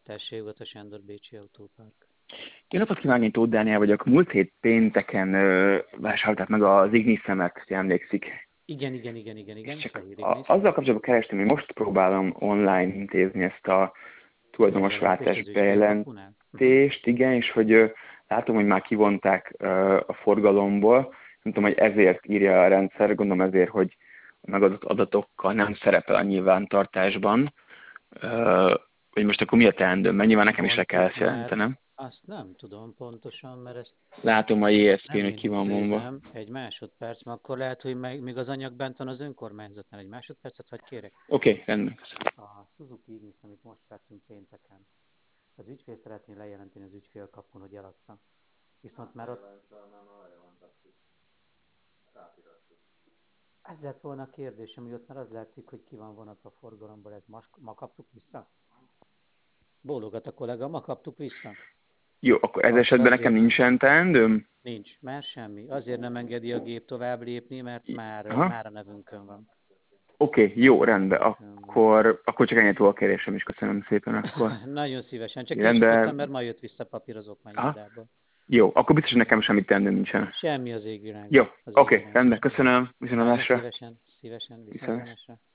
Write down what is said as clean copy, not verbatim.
Tessék, a Sándor Bécsi Autópark. Jó napot kívánni, én Tóth Dániel vagyok. Múlt hét pénteken vásárolták meg az Igniszemet, ha emlékszik. Igen, Csak Fehér Ignis. azzal kapcsolatban kerestem, hogy most próbálom online intézni ezt a Bejelentést tulajdonosváltás az ügyfélkapunál? bejelentést, igen, és hogy látom, hogy már kivonták a forgalomból. Nem tudom, hogy ezért írja a rendszer, gondolom ezért, hogy a megadott adatokkal nem szerepel a nyilvántartásban. Hogy most akkor mi a teendőm? Mert nyilván nekem is le kell ezt Vontuk, mert jelentenem. azt nem tudom pontosan, mert ezt Látom a JSP-n, nem hogy én ki van mondva. intézem. Egy másodperc, mert akkor lehet, hogy még az anyag bent van az önkormányzatnál. Egy másodpercet hadd kérek. Oké, rendben. A Suzuki Ignis, amit most vettünk pénteken. Az ügyfél szeretné lejelenteni az ügyfélkapun, hogy eladta. Viszont már ott... Ez lett volna a kérdésem, hogy ott már az látszik, hogy ki van vonatva a forgalomból. Ez ma kaptuk vissza? Bólogat a kollega, ma kaptuk vissza. Jó, akkor ez Akkor esetben nekem azért nincsen teendőm? nincs, már semmi. Azért nem engedi a gép tovább lépni, mert Aha. már a nevünkön van. Oké, jó, Már a rendben. nevünkön van. Akkor csak ennyit volt a kérésem is, köszönöm szépen akkor. Nagyon szívesen. Csak én is tudtam, Rendben. mert ma jött vissza papír az Aha. okmányirodából. Jó, akkor biztos, hogy nekem semmi teendőm nincsen. Semmi az égvilágon. Jó, Az oké, égvilágon rendben, semmi. köszönöm. Nagyon Viszontlátásra. szívesen. Viszont. Viszontlátásra.